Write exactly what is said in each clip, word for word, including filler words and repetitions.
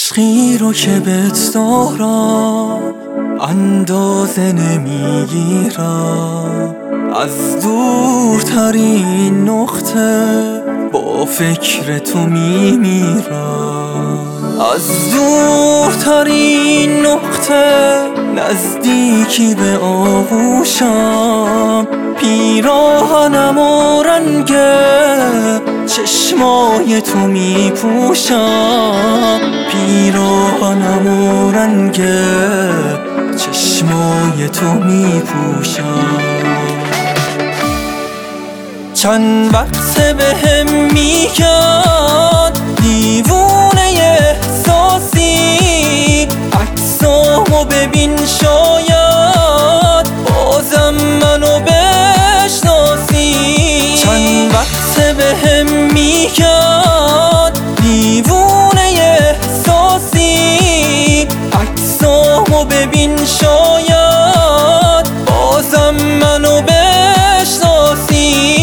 عشقی رو که بهت دارم اندازه نمیگیرم، از دورترین نقطه با فکر تو میمیرم، از دورترین نقطه نزدیکی به آغوشم، پیراهنم و رنگ چشمای تو میپوشم، پیراهنم و رنگ چشمای تو میپوشم. چند وقت بهم میگن دیوونه احساسی، عکسامو ببین شاید بازم منو بشناسی. چند وقت بهم میگن دیوونه احساسی، عکسامو ببین شاید بازم منو بشناسی.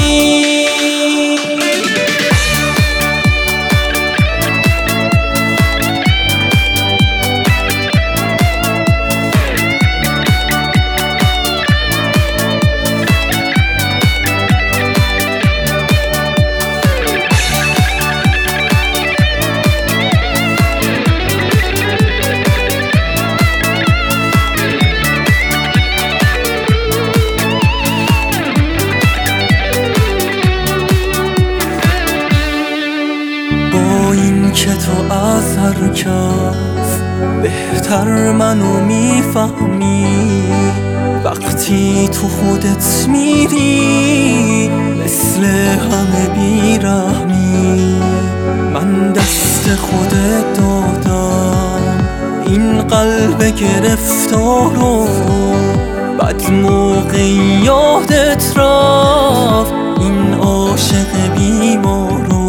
که تو از هر کس بهتر منو میفهمی، وقتی تو خودت میری مثل همه بیرحمی. من دست خودت دادم این قلب گرفتارو، بد موقع یادت رفت این عاشق بیمارو.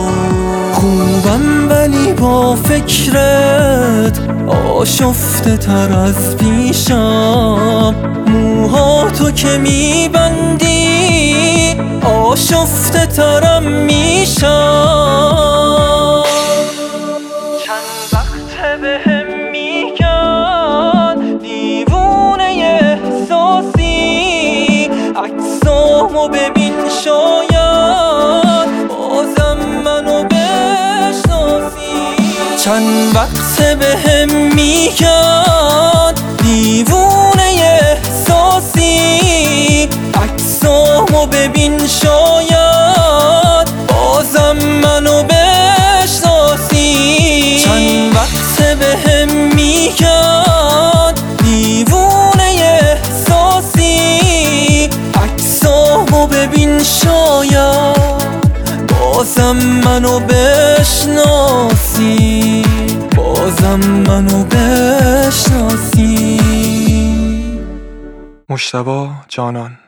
خوبم ولی با فکرت آشفته تر از پیشم، موهاتو که میبندی آشفته ترم میشم. چند وقت بهم میگن دیوونه احساسی، عکسامو ببین شاید بازم منو چند وقت بهم میگن دیوونه احساسی، عکسامو ببین شاید بازم منو بشناسی. چند وقت بهم میگن دیوونه احساسی، عکسامو ببین شاید بازم منو بشناسی، بازم منو بشناسی. مجتبی جانان.